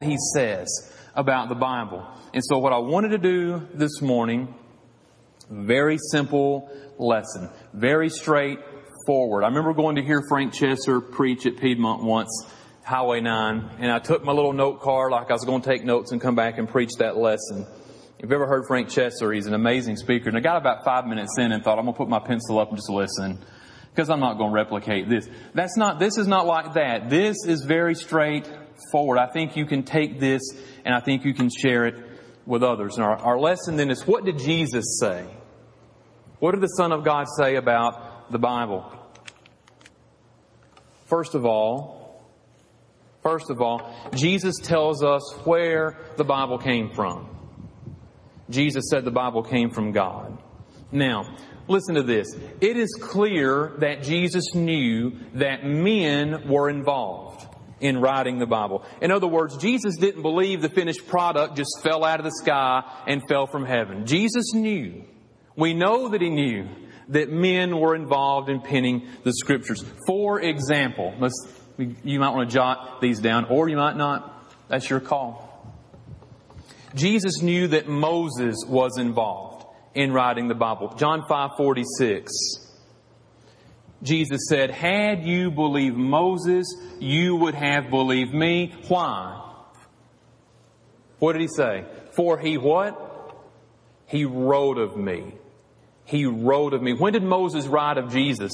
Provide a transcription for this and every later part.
He says about the Bible. And so what I wanted to do this morning, very simple lesson, very straightforward. I remember going to hear Frank Chesser preach at Piedmont once, Highway 9, and I took my little note card like I was going to take notes and come back and preach that lesson. If you've ever heard Frank Chesser, he's an amazing speaker. And I got about 5 minutes in and thought, I'm going to put my pencil up and just listen, because I'm not going to replicate this. This is not like that. This is very straightforward. I think you can take this and I think you can share it with others. And our lesson then is, what did Jesus say? What did the Son of God say about the Bible? First of all, Jesus tells us where the Bible came from. Jesus said the Bible came from God. Now, listen to this. It is clear that Jesus knew that men were involved in writing the Bible. In other words, Jesus didn't believe the finished product just fell out of the sky and fell from heaven. Jesus knew. We know that He knew that men were involved in penning the Scriptures. For example, you might want to jot these down, or you might not. That's your call. Jesus knew that Moses was involved in writing the Bible. John 5:46. Jesus said, had you believed Moses, you would have believed me. Why? What did He say? For He what? He wrote of me. He wrote of me. When did Moses write of Jesus?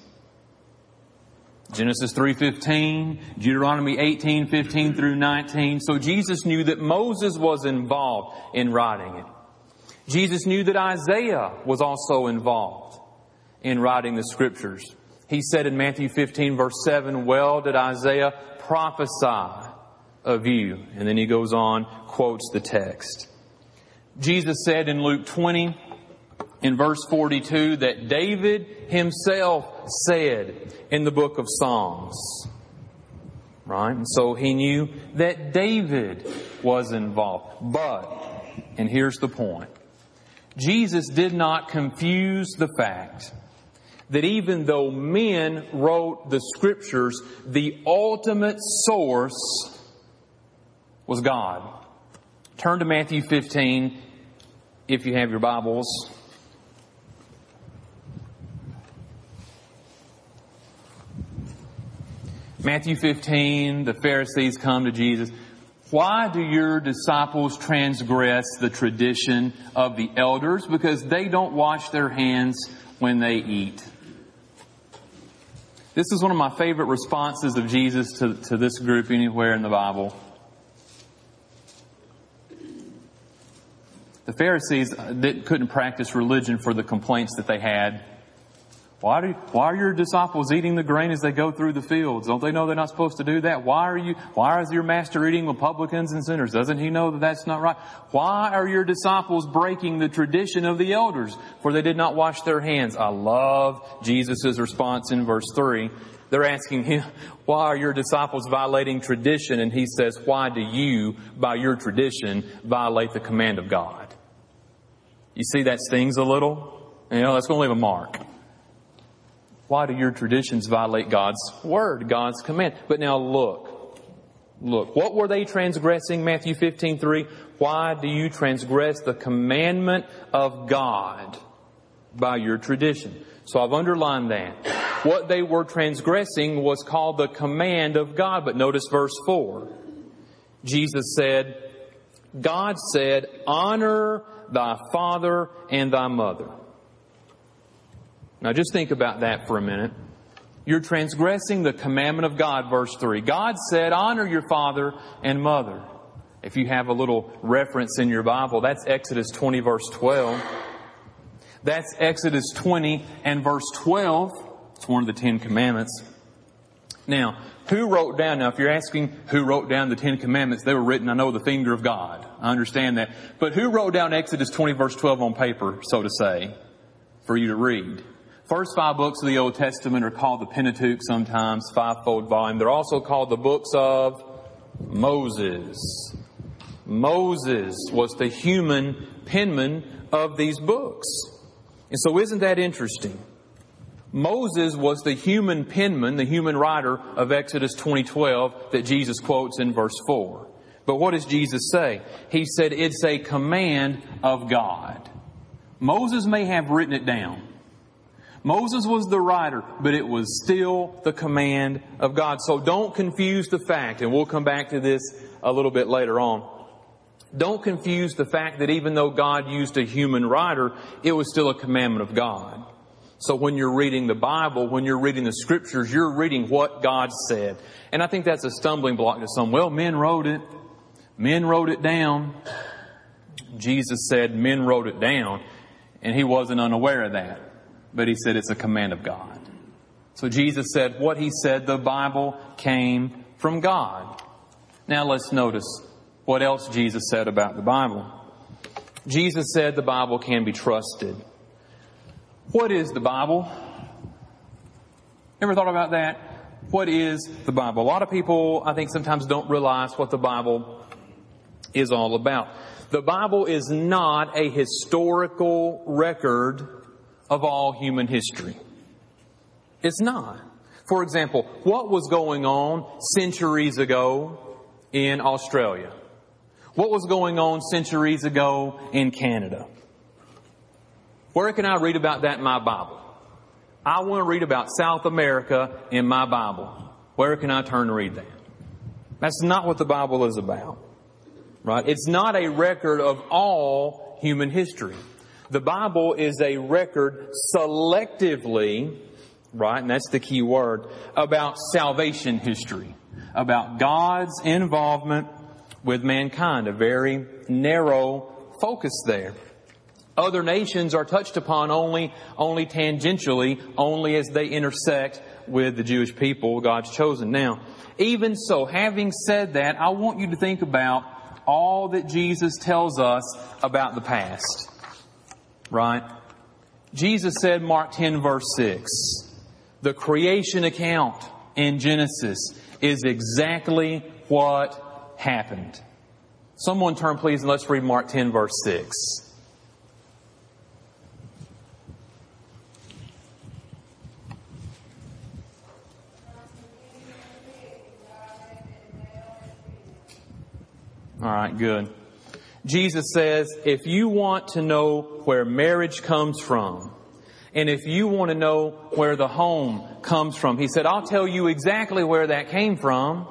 Genesis 3:15, Deuteronomy 18:15 through 19. So Jesus knew that Moses was involved in writing it. Jesus knew that Isaiah was also involved in writing the Scriptures. He said in Matthew 15 verse 7, well did Isaiah prophesy of you. And then he goes on, quotes the text. Jesus said in Luke 20 in verse 42 that David himself said in the book of Psalms. Right? And so he knew that David was involved. But, and here's the point, Jesus did not confuse the fact that even though men wrote the Scriptures, the ultimate source was God. Turn to Matthew 15 if you have your Bibles. Matthew 15, the Pharisees come to Jesus. Why do your disciples transgress the tradition of the elders? Because they don't wash their hands when they eat. This is one of my favorite responses of Jesus to this group anywhere in the Bible. The Pharisees couldn't practice religion for the complaints that they had. Why are your disciples eating the grain as they go through the fields? Don't they know they're not supposed to do that? Why is your master eating with publicans and sinners? Doesn't he know that that's not right? Why are your disciples breaking the tradition of the elders? For they did not wash their hands. I love Jesus' response in verse 3. They're asking him, why are your disciples violating tradition? And he says, why do you, by your tradition, violate the command of God? You see that stings a little? That's going to leave a mark. Why do your traditions violate God's word, God's command? But now look, what were they transgressing? Matthew 15:3. Why do you transgress the commandment of God by your tradition? So I've underlined that. What they were transgressing was called the command of God. But notice verse 4. Jesus said, God said, honor thy father and thy mother. Now just think about that for a minute. You're transgressing the commandment of God, verse 3. God said, honor your father and mother. If you have a little reference in your Bible, that's Exodus 20, verse 12. That's Exodus 20 and verse 12. It's one of the 10 Commandments. Now, who wrote down, if you're asking who wrote down the 10 Commandments, they were written, I know, the finger of God. I understand that. But who wrote down Exodus 20, verse 12 on paper, so to say, for you to read? First 5 books of the Old Testament are called the Pentateuch sometimes, 5-fold volume. They're also called the books of Moses. Moses was the human penman of these books. And so isn't that interesting? Moses was the human penman, the human writer of Exodus 20:12 that Jesus quotes in verse 4. But what does Jesus say? He said it's a command of God. Moses may have written it down. Moses was the writer, but it was still the command of God. So don't confuse the fact, and we'll come back to this a little bit later on. Don't confuse the fact that even though God used a human writer, it was still a commandment of God. So when you're reading the Bible, when you're reading the Scriptures, you're reading what God said. And I think that's a stumbling block to some. Well, men wrote it. Men wrote it down. Jesus said men wrote it down, and He wasn't unaware of that. But He said it's a command of God. So Jesus said what He said, the Bible came from God. Now let's notice what else Jesus said about the Bible. Jesus said the Bible can be trusted. What is the Bible? Ever thought about that? What is the Bible? A lot of people, I think, sometimes don't realize what the Bible is all about. The Bible is not a historical record of all human history. It's not. For example, what was going on centuries ago in Australia? What was going on centuries ago in Canada? Where can I read about that in my Bible? I want to read about South America in my Bible. Where can I turn to read that? That's not what the Bible is about. Right? It's not a record of all human history. The Bible is a record selectively, right, and that's the key word, about salvation history, about God's involvement with mankind, a very narrow focus there. Other nations are touched upon only tangentially, only as they intersect with the Jewish people, God's chosen. Now, even so, having said that, I want you to think about all that Jesus tells us about the past. Right? Jesus said, Mark 10 verse 6, the creation account in Genesis is exactly what happened. Someone turn please and let's read Mark 10 verse 6. All right, good. Jesus says, if you want to know where marriage comes from, and if you want to know where the home comes from, He said, I'll tell you exactly where that came from.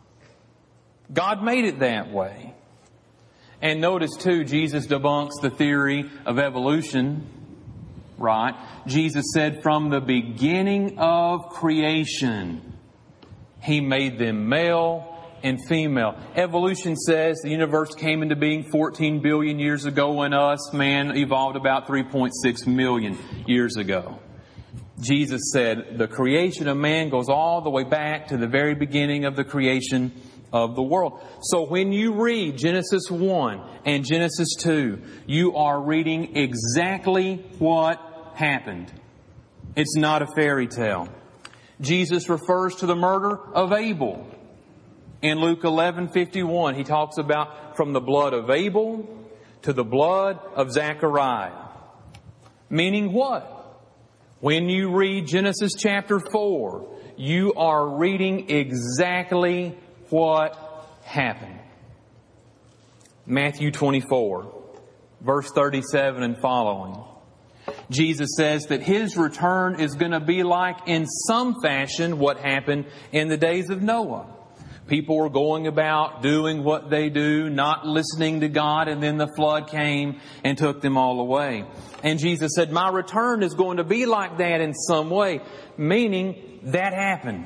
God made it that way. And notice too, Jesus debunks the theory of evolution. Right? Jesus said from the beginning of creation, He made them male and female. Evolution says the universe came into being 14 billion years ago and us, man, evolved about 3.6 million years ago. Jesus said the creation of man goes all the way back to the very beginning of the creation of the world. So when you read Genesis 1 and Genesis 2, you are reading exactly what happened. It's not a fairy tale. Jesus refers to the murder of Abel. In Luke 11:51, He talks about from the blood of Abel to the blood of Zechariah. Meaning what? When you read Genesis chapter 4, you are reading exactly what happened. Matthew 24, verse 37 and following. Jesus says that His return is going to be like in some fashion what happened in the days of Noah. People were going about doing what they do, not listening to God, and then the flood came and took them all away. And Jesus said, my return is going to be like that in some way. Meaning, that happened.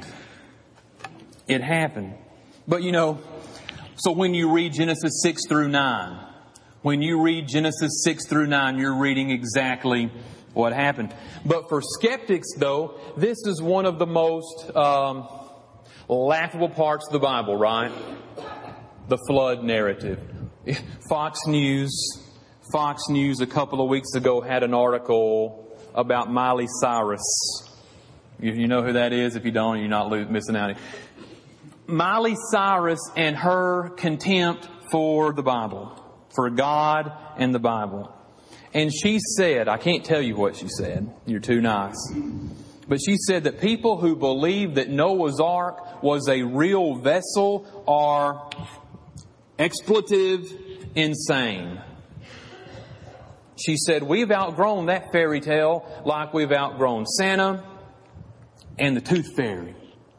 It happened. But so when you read Genesis 6 through 9, when you read Genesis 6 through 9, you're reading exactly what happened. But for skeptics, though, this is one of the most laughable parts of the Bible, right? The flood narrative. Fox News a couple of weeks ago had an article about Miley Cyrus. You know who that is? If you don't, you're not missing out. Miley Cyrus and her contempt for the Bible, for God and the Bible. And she said, I can't tell you what she said. You're too nice. But she said that people who believe that Noah's Ark was a real vessel are Expletive, insane. She said, we've outgrown that fairy tale like we've outgrown Santa and the Tooth Fairy.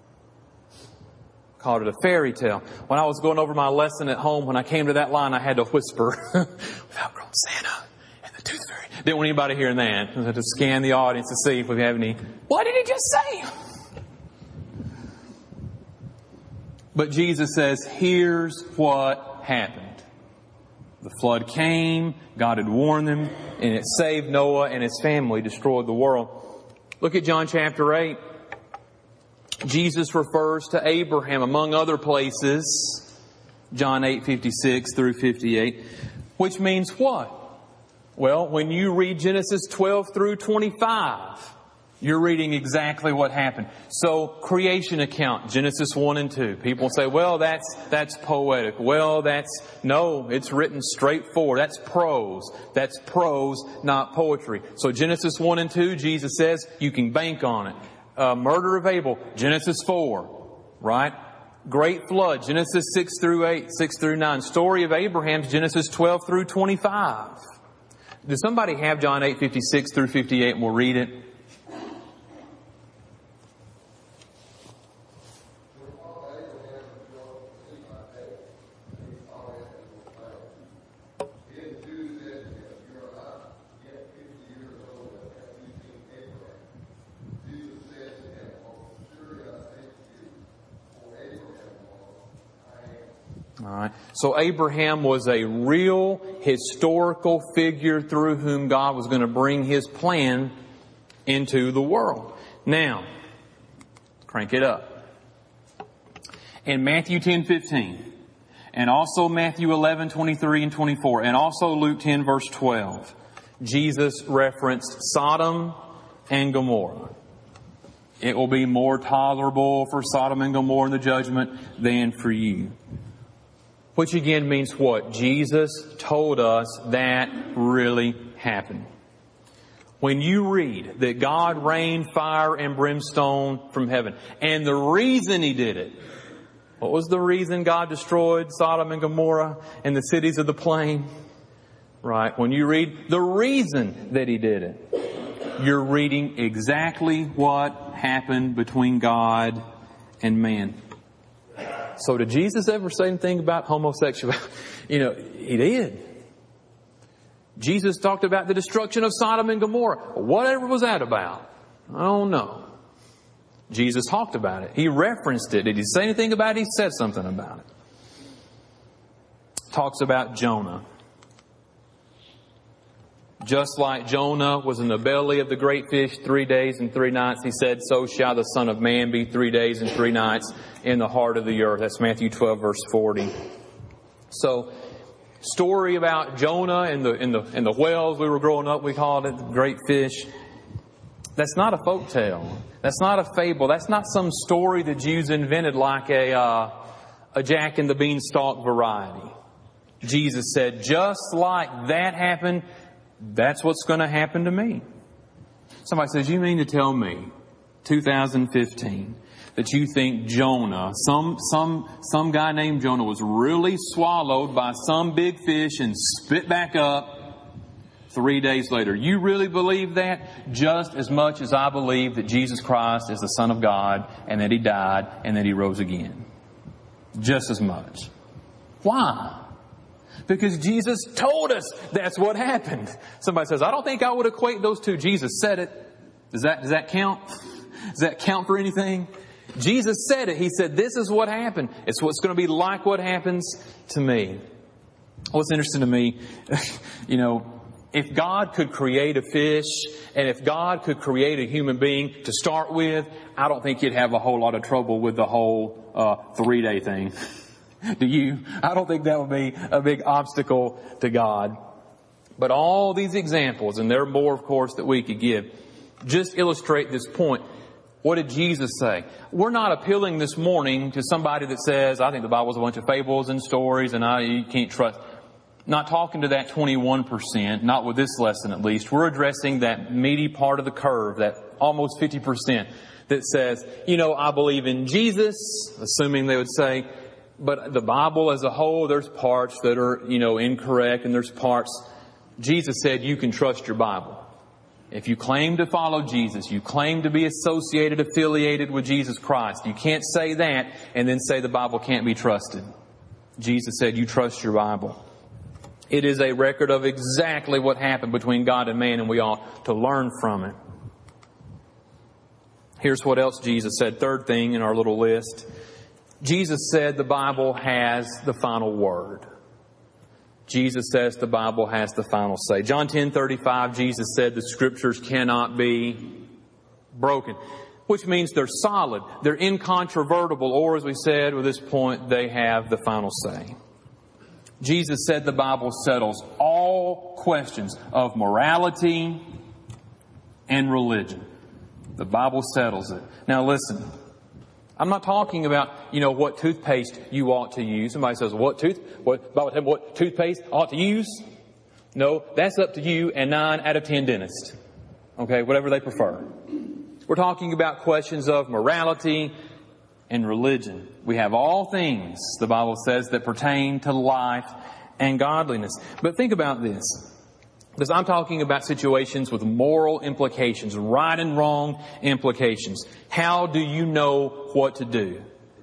Called it a fairy tale. When I was going over my lesson at home, when I came to that line, I had to whisper, we've outgrown Santa and the Tooth Fairy. Didn't want anybody hearing that. I had to scan the audience to see if we have any, what did he just say? But Jesus says, here's what happened. The flood came, God had warned them, and it saved Noah and his family, destroyed the world. Look at John chapter 8. Jesus refers to Abraham, among other places, John 8:56 through 58, which means what? Well, when you read Genesis 12 through 25, you're reading exactly what happened. So, creation account, Genesis 1 and 2. People say, well, that's poetic. Well, no, it's written straightforward. That's prose. That's prose, not poetry. So, Genesis 1 and 2, Jesus says, you can bank on it. Murder of Abel, Genesis 4, right? Great flood, Genesis 6 through 8, 6 through 9. Story of Abraham, Genesis 12 through 25. Does somebody have John 8:56 through 58 and we'll read it? All right. So Abraham was a real historical figure through whom God was going to bring His plan into the world. Now, crank it up. In Matthew 10:15, and also Matthew 11:23 and 24, and also Luke 10 verse 12, Jesus referenced Sodom and Gomorrah. It will be more tolerable for Sodom and Gomorrah in the judgment than for you. Which again means what? Jesus told us that really happened. When you read that God rained fire and brimstone from heaven, and the reason He did it, what was the reason God destroyed Sodom and Gomorrah and the cities of the plain? Right. When you read the reason that He did it, you're reading exactly what happened between God and man. So did Jesus ever say anything about homosexuality? He did. Jesus talked about the destruction of Sodom and Gomorrah. Whatever was that about? I don't know. Jesus talked about it. He referenced it. Did He say anything about it? He said something about it. Talks about Jonah. Just like Jonah was in the belly of the great fish 3 days and 3 nights, He said, so shall the Son of Man be 3 days and 3 nights in the heart of the earth. That's Matthew 12 verse 40. So, story about Jonah and the whales we were growing up, we called it the great fish. That's not a folk tale. That's not a fable. That's not some story the Jews invented like a Jack and the Beanstalk variety. Jesus said, just like that happened, that's what's going to happen to me. Somebody says, you mean to tell me, 2015, that you think Jonah, some guy named Jonah was really swallowed by some big fish and spit back up 3 days later? You really believe that? Just as much as I believe that Jesus Christ is the Son of God and that He died and that He rose again. Just as much. Why? Because Jesus told us that's what happened. Somebody says, I don't think I would equate those two. Jesus said it. Does that count? Does that count for anything? Jesus said it. He said, this is what happened. It's what's going to be like what happens to me. What's interesting to me, if God could create a fish and if God could create a human being to start with, I don't think He'd have a whole lot of trouble with the whole 3-day thing. Do you? I don't think that would be a big obstacle to God. But all these examples, and there are more, of course, that we could give, just illustrate this point. What did Jesus say? We're not appealing this morning to somebody that says, I think the Bible's a bunch of fables and stories and you can't trust. Not talking to that 21%, not with this lesson at least. We're addressing that meaty part of the curve, that almost 50% that says, I believe in Jesus, assuming they would say, But the Bible as a whole, there's parts that are, incorrect, and there's parts. Jesus said you can trust your Bible. If you claim to follow Jesus, you claim to be affiliated with Jesus Christ, you can't say that and then say the Bible can't be trusted. Jesus said you trust your Bible. It is a record of exactly what happened between God and man, and we ought to learn from it. Here's what else Jesus said. Third thing in our little list. Jesus said the Bible has the final word. Jesus says the Bible has the final say. John 10:35, Jesus said the Scriptures cannot be broken, which means they're solid, they're incontrovertible, or as we said with this point, they have the final say. Jesus said the Bible settles all questions of morality and religion. The Bible settles it. Now listen, I'm not talking about, what toothpaste you ought to use. Somebody says, what toothpaste ought to use? No, that's up to you and 9 out of 10 dentists. Okay, whatever they prefer. We're talking about questions of morality and religion. We have all things, the Bible says, that pertain to life and godliness. But think about this. Because I'm talking about situations with moral implications, right and wrong implications. How do you know what to do?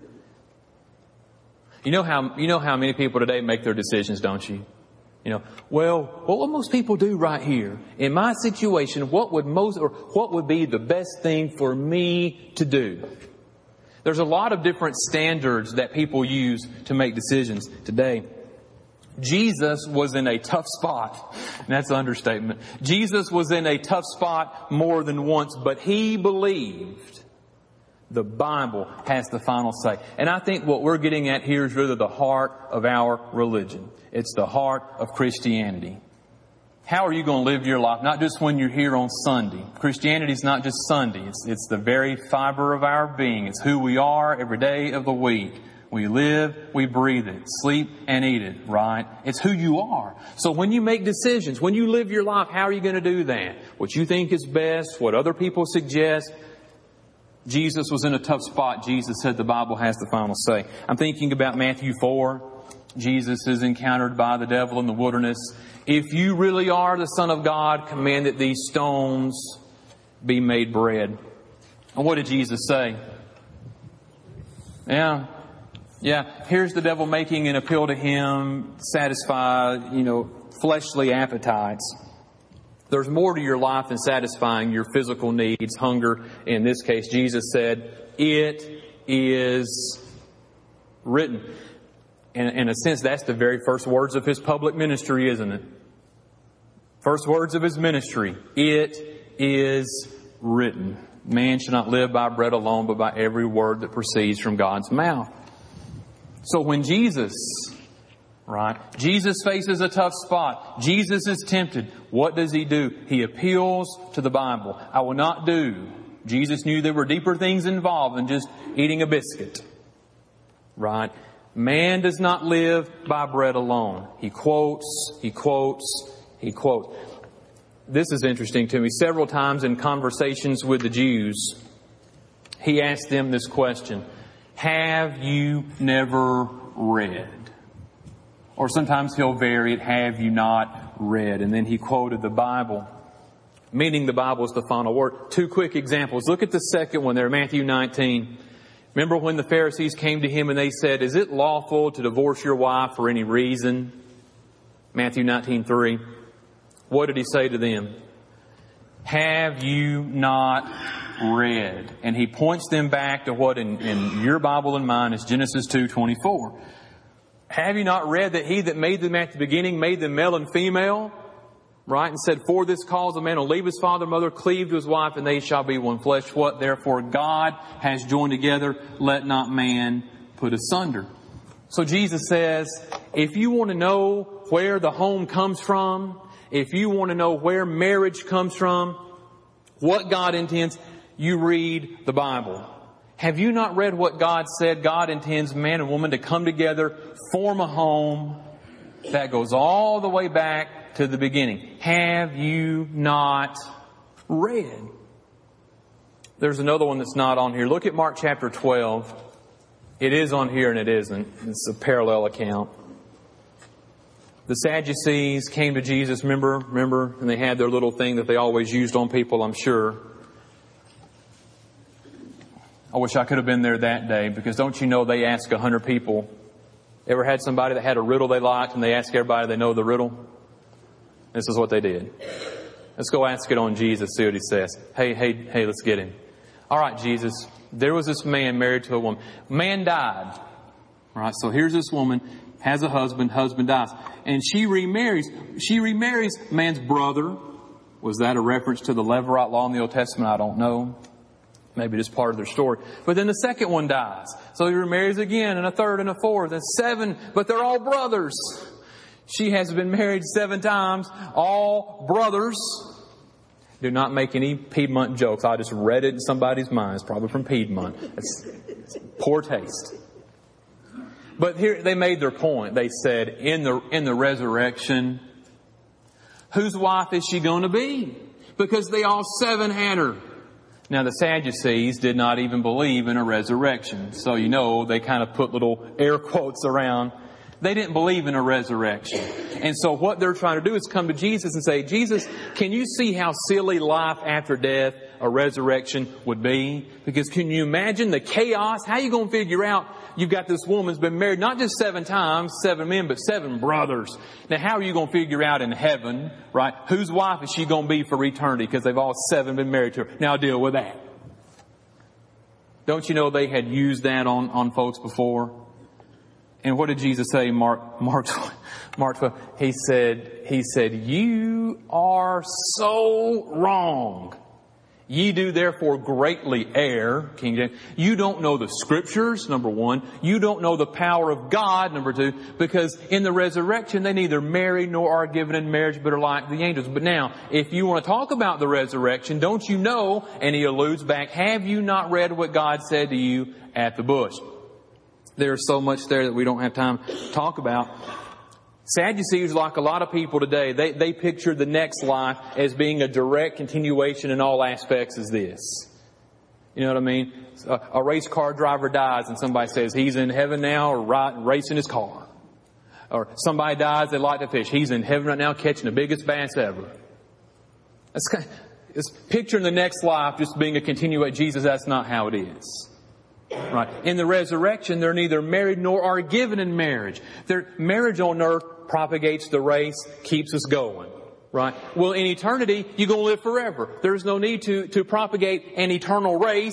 You know how many people today make their decisions, don't you? What would most people do right here? In my situation, what would be the best thing for me to do? There's a lot of different standards that people use to make decisions today. Jesus was in a tough spot. And that's an understatement. Jesus was in a tough spot more than once, but He believed the Bible has the final say. And I think what we're getting at here is really the heart of our religion. It's the heart of Christianity. How are you going to live your life? Not just when you're here on Sunday. Christianity is not just Sunday. It's the very fiber of our being. It's who we are every day of the week. We live, we breathe it, sleep and eat it, right? It's who you are. So when you make decisions, when you live your life, how are you going to do that? What you think is best, what other people suggest. Jesus was in a tough spot. Jesus said the Bible has the final say. I'm thinking about Matthew 4. Jesus is encountered by the devil in the wilderness. If you really are the Son of God, command that these stones be made bread. And what did Jesus say? Yeah, here's the devil making an appeal to him, satisfy, fleshly appetites. There's more to your life than satisfying your physical needs, hunger. In this case, Jesus said, it is written. And in a sense, that's the very first words of His public ministry, isn't it? First words of His ministry. It is written. Man shall not live by bread alone, but by every word that proceeds from God's mouth. So when Jesus faces a tough spot, Jesus is tempted, what does He do? He appeals to the Bible. I will not do. Jesus knew there were deeper things involved than just eating a biscuit. Right? Man does not live by bread alone. He quotes. This is interesting to me. Several times in conversations with the Jews, He asked them this question. Have you never read? Or sometimes He'll vary it, have you not read? And then He quoted the Bible, meaning the Bible is the final word. 2 quick examples. Look at the second one there, Matthew 19. Remember when the Pharisees came to Him and they said, is it lawful to divorce your wife for any reason? Matthew 19:3. What did He say to them? Have you not read? And He points them back to what in your Bible and mine is Genesis 2:24. Have you not read that He that made them at the beginning made them male and female? Right? And said, for this cause a man will leave his father and mother, cleave to his wife, and they shall be one flesh. What therefore God has joined together, let not man put asunder. So Jesus says, if you want to know where the home comes from, if you want to know where marriage comes from, what God intends, you read the Bible. Have you not read what God said? God intends man and woman to come together, form a home that goes all the way back to the beginning. Have you not read? There's another one that's not on here. Look at Mark chapter 12. It is on here and it isn't. It's a parallel account. The Sadducees came to Jesus, remember, and they had their little thing that they always used on people, I'm sure. I wish I could have been there that day, because don't you know they asked 100 people. Ever had somebody that had a riddle they liked and they asked everybody they know the riddle? This is what they did. Let's go ask it on Jesus, see what he says. Hey, let's get him. All right, Jesus, there was this man married to a woman. Man died. All right, so here's this woman, has a husband dies. And she remarries man's brother. Was that a reference to the Levirate law in the Old Testament? I don't know. Maybe just part of their story. But then the second one dies. So he remarries again, and a third, and a fourth, and 7, but they're all brothers. She has been married 7 times, all brothers. Do not make any Piedmont jokes. I just read it in somebody's mind. It's probably from Piedmont. It's poor taste. But here they made their point. They said, in the resurrection, whose wife is she going to be? Because they all 7 had her. Now the Sadducees did not even believe in a resurrection. So they kind of put little air quotes around. They didn't believe in a resurrection. And so what they're trying to do is come to Jesus and say, Jesus, can you see how silly life after death, a resurrection, would be? Because can you imagine the chaos? How are you going to figure out you've got this woman's been married not just 7 times, 7 men, but 7 brothers. Now how are you going to figure out in heaven, right, whose wife is she going to be for eternity? Because they've all 7 been married to her. Now deal with that. Don't you know they had used that on folks before? And what did Jesus say in Mark 12? He said, you are so wrong. Ye do therefore greatly err, King James. You don't know the Scriptures, number 1. You don't know the power of God, number 2. Because in the resurrection, they neither marry nor are given in marriage, but are like the angels. But now, if you want to talk about the resurrection, don't you know, and he alludes back, have you not read what God said to you at the bush? There's so much there that we don't have time to talk about. Sadducees, like a lot of people today, they picture the next life as being a direct continuation in all aspects as this. You know what I mean? A race car driver dies and somebody says he's in heaven now or racing his car. Or somebody dies, they like to fish. He's in heaven right now catching the biggest bass ever. It's picturing the next life just being a continuation. Jesus, that's not how it is. Right. In the resurrection, they're neither married nor are given in marriage. Their marriage on earth propagates the race, keeps us going. Right. Well, in eternity, you're going to live forever. There's no need to propagate an eternal race.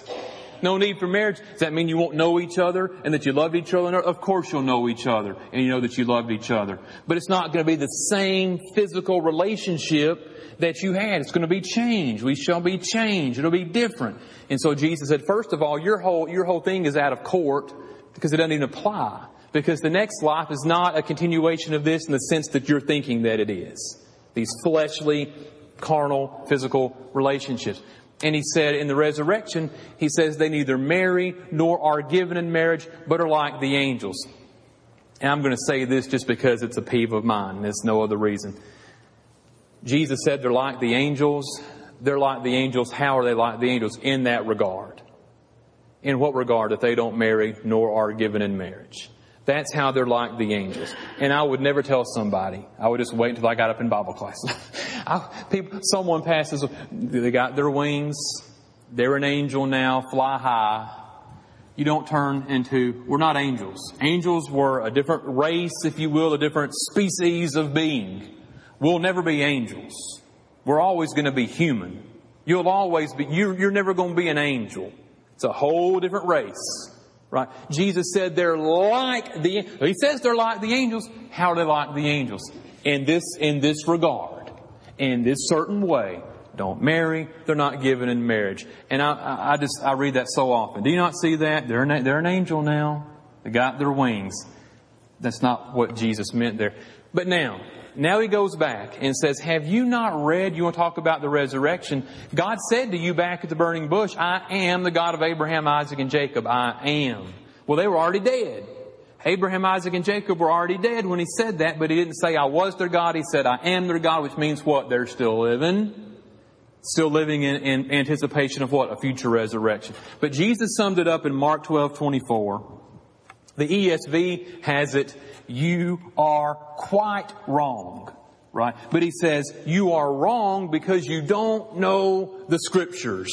No need for marriage. Does that mean you won't know each other and that you loved each other? Of course you'll know each other and you know that you loved each other. But it's not going to be the same physical relationship that you had. It's going to be changed. We shall be changed. It'll be different. And so Jesus said, first of all, your whole thing is out of court because it doesn't even apply. Because the next life is not a continuation of this in the sense that you're thinking that it is. These fleshly, carnal, physical relationships. And he said in the resurrection, he says they neither marry nor are given in marriage, but are like the angels. And I'm going to say this just because it's a peeve of mine. There's no other reason. Jesus said they're like the angels. They're like the angels. How are they like the angels? In that regard. In what regard? That they don't marry nor are given in marriage. That's how they're like the angels. And I would never tell somebody. I would just wait until I got up in Bible class. Someone passes, they got their wings. They're an angel now, fly high. You don't turn into, we're not angels. Angels were a different race, if you will, a different species of being. We'll never be angels. We're always going to be human. You'll always be, you're never going to be an angel. It's a whole different race. Right? Jesus said they're like he says they're like the angels. How are they like the angels? In this regard. In this certain way. Don't marry. They're not given in marriage. And I read that so often. Do you not see that? They're an angel now. They got their wings. That's not what Jesus meant there. But now he goes back and says, have you not read, you want to talk about the resurrection? God said to you back at the burning bush, I am the God of Abraham, Isaac, and Jacob. I am. Well, they were already dead. Abraham, Isaac, and Jacob were already dead when he said that, but he didn't say I was their God. He said I am their God, which means what? They're still living. Still living in anticipation of what? A future resurrection. But Jesus summed it up in Mark 12:24. The ESV has it, you are quite wrong. Right? But he says, you are wrong because you don't know the Scriptures.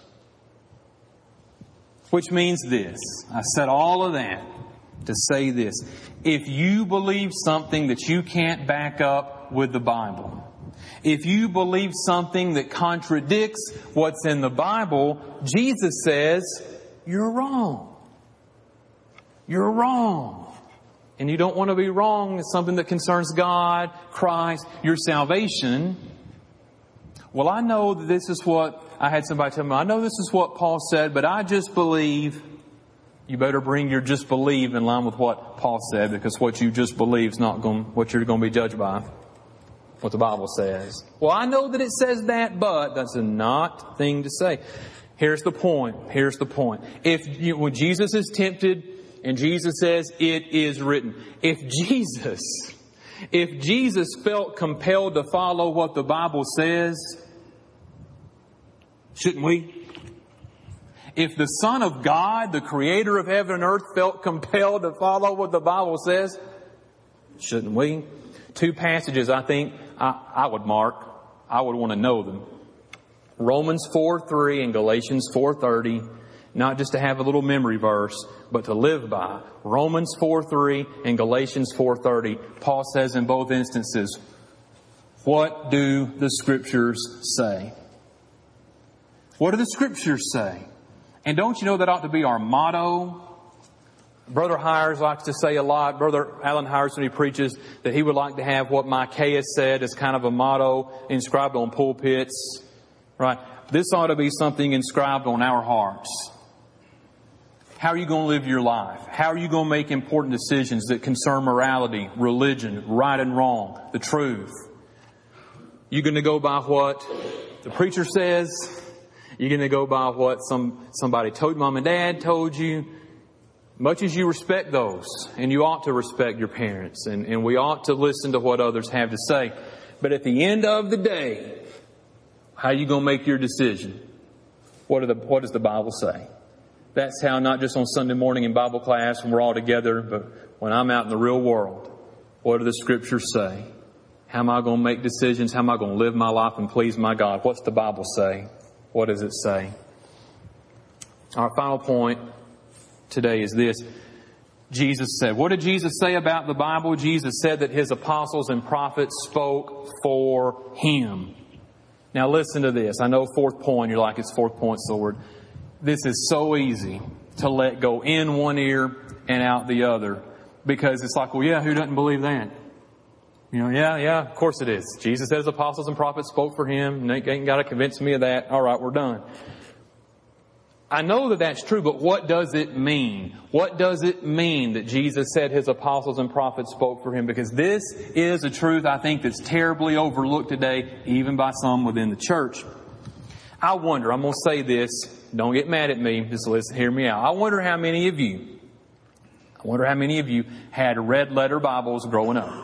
Which means this. I said all of that to say this. If you believe something that you can't back up with the Bible, if you believe something that contradicts what's in the Bible, Jesus says, you're wrong. You're wrong. And you don't want to be wrong. It's something that concerns God, Christ, your salvation. Well, I know that this is what, I had somebody tell me, I know this is what Paul said, but I just believe. You better bring your just believe in line with what Paul said, because what you just believe is not what you're going to be judged by. What the Bible says. Well, I know that it says that, but that's a not thing to say. Here's the point. Here's the point. When Jesus is tempted, and Jesus says, it is written. If Jesus felt compelled to follow what the Bible says, shouldn't we? If the Son of God, the Creator of heaven and earth, felt compelled to follow what the Bible says, shouldn't we? Two passages I think I would mark. I would want to know them. Romans 4:3 and Galatians 4:30. Not just to have a little memory verse, but to live by. Romans 4:3 and Galatians 4:30. Paul says in both instances, what do the Scriptures say? What do the Scriptures say? And don't you know that ought to be our motto? Brother Hires likes to say a lot. Brother Alan Hires, when he preaches, that he would like to have what Micaiah said as kind of a motto inscribed on pulpits. Right? This ought to be something inscribed on our hearts. How are you going to live your life? How are you going to make important decisions that concern morality, religion, right and wrong, the truth? You going to go by what the preacher says? You're going to go by what somebody told mom and dad told you? Much as you respect those, and you ought to respect your parents, and we ought to listen to what others have to say. But at the end of the day, how are you going to make your decision? What does the Bible say? That's how, not just on Sunday morning in Bible class when we're all together, but when I'm out in the real world, what do the Scriptures say? How am I going to make decisions? How am I going to live my life and please my God? What's the Bible say? What does it say? Our final point today is this. Jesus said, what did Jesus say about the Bible? Jesus said that His apostles and prophets spoke for Him. Now listen to this. I know fourth point, you're like, it's fourth point, Lord. This is so easy to let go in one ear and out the other. Because it's like, well, yeah, who doesn't believe that? You know, yeah, of course it is. Jesus says apostles and prophets spoke for Him. You ain't got to convince me of that. All right, we're done. I know that that's true, but what does it mean? What does it mean that Jesus said His apostles and prophets spoke for Him? Because this is a truth I think that's terribly overlooked today, even by some within the church. I wonder, I'm going to say this, don't get mad at me, just listen, hear me out. I wonder how many of you had red letter Bibles growing up.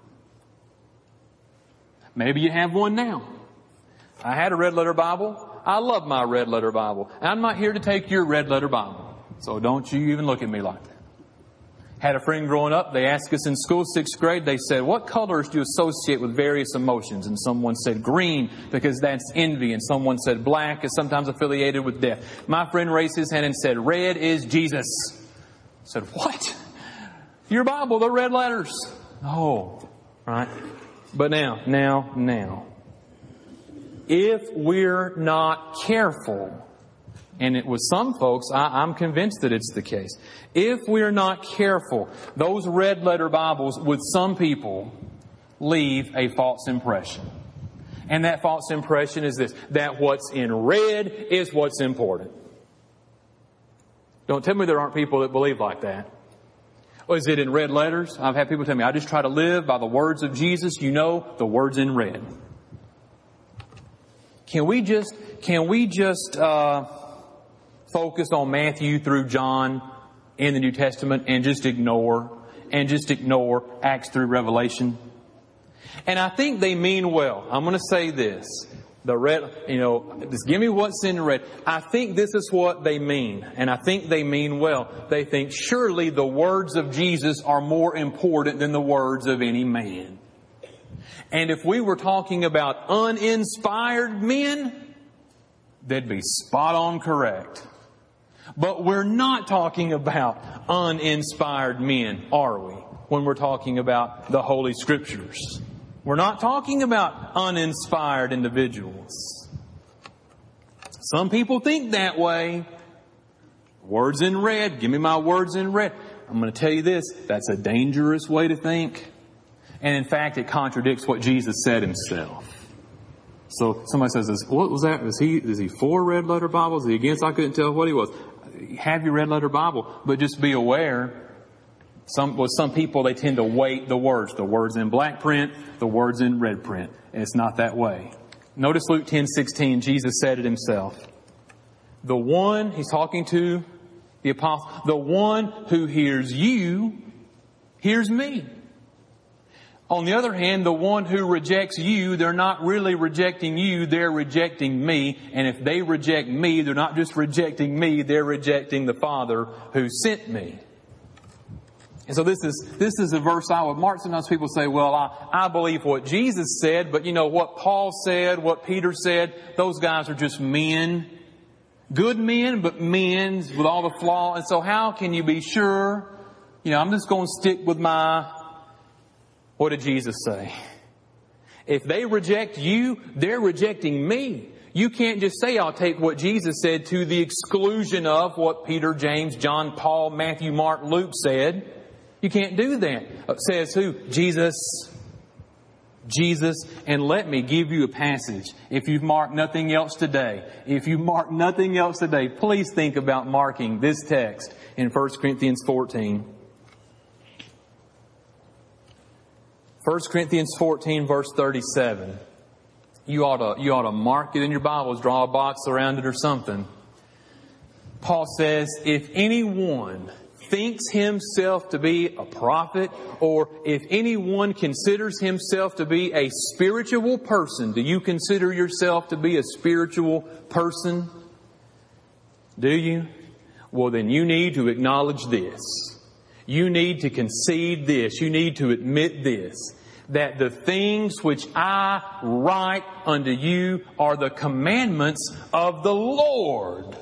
Maybe you have one now. I had a red letter Bible. I love my red letter Bible. I'm not here to take your red letter Bible. So don't you even look at me like that. Had a friend growing up, they asked us in school, 6th grade, they said, what colors do you associate with various emotions? And someone said green because that's envy. And someone said black is sometimes affiliated with death. My friend raised his hand and said, red is Jesus. I said, what? Your Bible, the red letters. Oh, right. But now. If we're not careful, and it was some folks, I'm convinced that it's the case. If we're not careful, those red letter Bibles with some people leave a false impression. And that false impression is this, that what's in red is what's important. Don't tell me there aren't people that believe like that. Or is it in red letters? I've had people tell me, I just try to live by the words of Jesus. You know, the words in red. Can we just focus on Matthew through John in the New Testament and just ignore Acts through Revelation? And I think they mean well. I'm going to say this. The red, just give me what's in red. I think this is what they mean. And I think they mean well. They think surely the words of Jesus are more important than the words of any man. And if we were talking about uninspired men, they'd be spot on correct. But we're not talking about uninspired men, are we? When we're talking about the Holy Scriptures. We're not talking about uninspired individuals. Some people think that way. Words in red. Give me my words in red. I'm going to tell you this. That's a dangerous way to think. And in fact, it contradicts what Jesus said Himself. So somebody says, what was that? Is he for red letter Bibles? Is he against? I couldn't tell what he was. Have your red letter Bible, but just be aware. With some people, they tend to weight the words in black print, the words in red print. And it's not that way. Notice Luke 10:16, Jesus said it Himself. The one, He's talking to the apostle, the one who hears you, hears me. On the other hand, the one who rejects you, they're not really rejecting you, they're rejecting me. And if they reject me, they're not just rejecting me, they're rejecting the Father who sent me. And so this is a verse I would mark. Sometimes people say, well, I believe what Jesus said, but what Paul said, what Peter said, those guys are just men. Good men, but men with all the flaws. And so how can you be sure? I'm just going to stick with what did Jesus say? If they reject you, they're rejecting me. You can't just say, I'll take what Jesus said to the exclusion of what Peter, James, John, Paul, Matthew, Mark, Luke said. You can't do that. It says who? Jesus. Jesus. And let me give you a passage. If you've marked nothing else today, please think about marking this text in 1 Corinthians 14. 1 Corinthians 14 verse 37. You ought to mark it in your Bibles, draw a box around it or something. Paul says, if anyone thinks himself to be a prophet, or if anyone considers himself to be a spiritual person, do you consider yourself to be a spiritual person? Do you? Well, then you need to acknowledge this. You need to concede this. You need to admit this. That the things which I write unto you are the commandments of the Lord.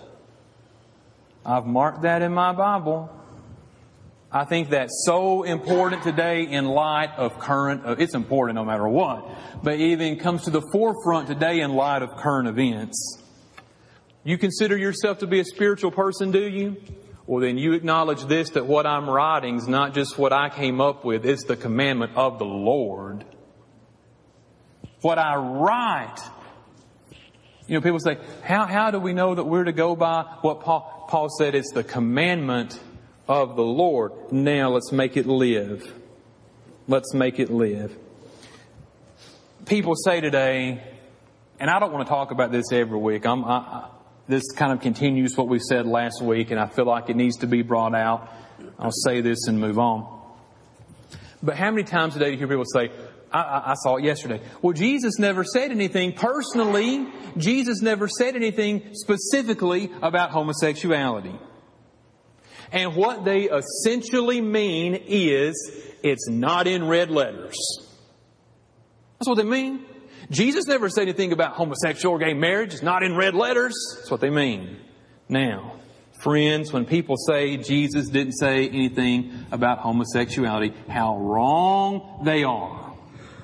I've marked that in my Bible. I think that's so important today in light of it's important no matter what, but it even comes to the forefront today in light of current events. You consider yourself to be a spiritual person, do you? Well, then you acknowledge this, that what I'm writing is not just what I came up with, it's the commandment of the Lord. What I write. People say, how do we know that we're to go by what Paul said? It's the commandment of the Lord. Now let's make it live. Let's make it live. People say today, and I don't want to talk about this every week. This kind of continues what we said last week, and I feel like it needs to be brought out. I'll say this and move on. But how many times today do you hear people say, I saw it yesterday, well, Jesus never said anything personally. Jesus never said anything specifically about homosexuality. And what they essentially mean is, it's not in red letters. That's what they mean. Jesus never said anything about homosexual or gay marriage. It's not in red letters. That's what they mean. Now, friends, when people say Jesus didn't say anything about homosexuality, how wrong they are.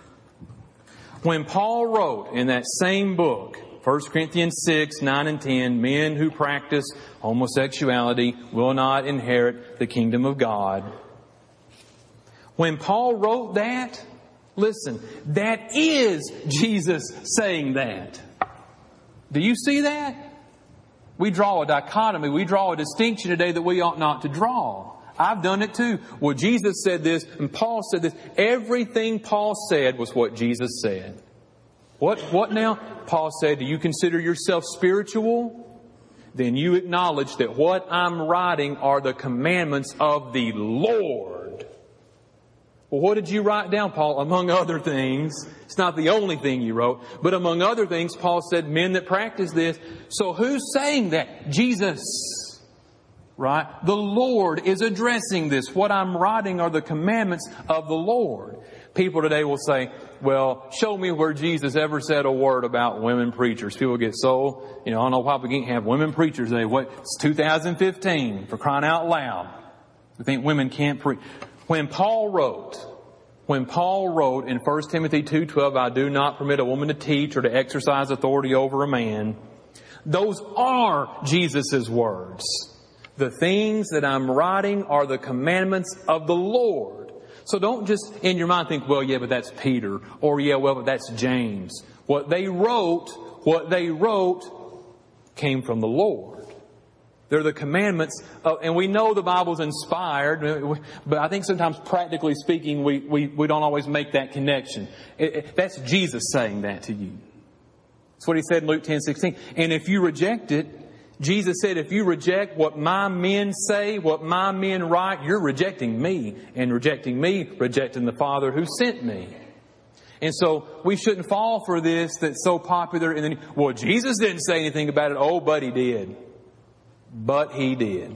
When Paul wrote in that same book, 1 Corinthians 6, 9 and 10, men who practice homosexuality will not inherit the kingdom of God. When Paul wrote that, listen, that is Jesus saying that. Do you see that? We draw a dichotomy. We draw a distinction today that we ought not to draw. I've done it too. Well, Jesus said this and Paul said this. Everything Paul said was what Jesus said. What now? Paul said, do you consider yourself spiritual? Then you acknowledge that what I'm writing are the commandments of the Lord. Well, what did you write down, Paul? Among other things, it's not the only thing you wrote, but among other things, Paul said, men that practice this. So who's saying that? Jesus. Right? The Lord is addressing this. What I'm writing are the commandments of the Lord. People today will say, well, show me where Jesus ever said a word about women preachers. People get so, I don't know why we can't have women preachers today. It's 2015, for crying out loud. We think women can't preach. When Paul wrote in 1 Timothy 2:12, I do not permit a woman to teach or to exercise authority over a man, those are Jesus' words. The things that I'm writing are the commandments of the Lord. So don't just in your mind think, well, yeah, but that's Peter, or yeah, well, but that's James. What they wrote came from the Lord. They're the commandments and we know the Bible's inspired, but I think sometimes practically speaking, we don't always make that connection. That's Jesus saying that to you. That's what He said in Luke 10:16. And if you reject it, Jesus said, if you reject what my men say, what my men write, you're rejecting me. And rejecting me, rejecting the Father who sent me. And so we shouldn't fall for this that's so popular. And then, well, Jesus didn't say anything about it. Oh, but He did. But He did.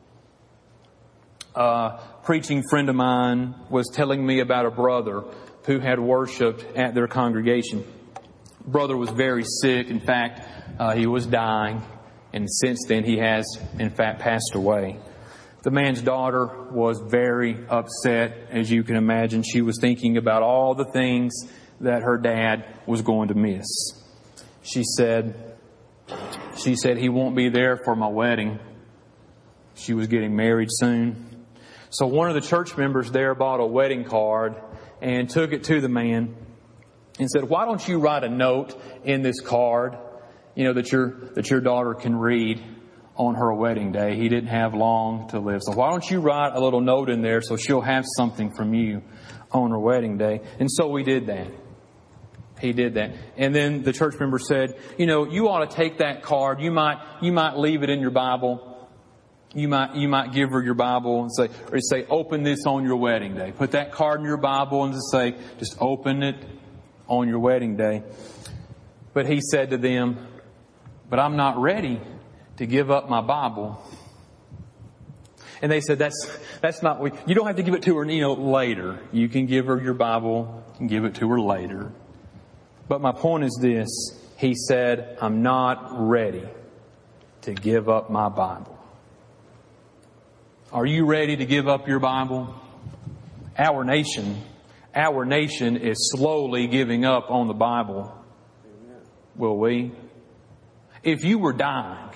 A preaching friend of mine was telling me about a brother who had worshiped at their congregation. Brother was very sick. In fact, he was dying. And since then, he has, in fact, passed away. The man's daughter was very upset, as you can imagine. She was thinking about all the things that her dad was going to miss. She said, he won't be there for my wedding. She was getting married soon. So one of the church members there bought a wedding card and took it to the man and said, why don't you write a note in this card, that your daughter can read on her wedding day. He didn't have long to live. So why don't you write a little note in there so she'll have something from you on her wedding day? And so we did that. He did that. And then the church member said, you ought to take that card. You might leave it in your Bible. You might give her your Bible and say, open this on your wedding day. Put that card in your Bible and just open it on your wedding day. But he said to them, but I'm not ready to give up my Bible. And they said, that's not, you don't have to give it to her, later. You can give her your Bible and give it to her later. But my point is this. He said, I'm not ready to give up my Bible. Are you ready to give up your Bible? Our nation is slowly giving up on the Bible. Will we? If you were dying,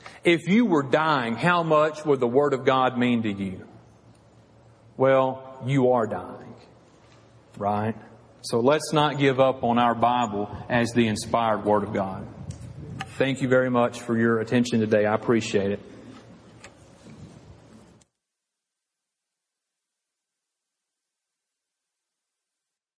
how much would the Word of God mean to you? Well, you are dying, right? So let's not give up on our Bible as the inspired Word of God. Thank you very much for your attention today. I appreciate it.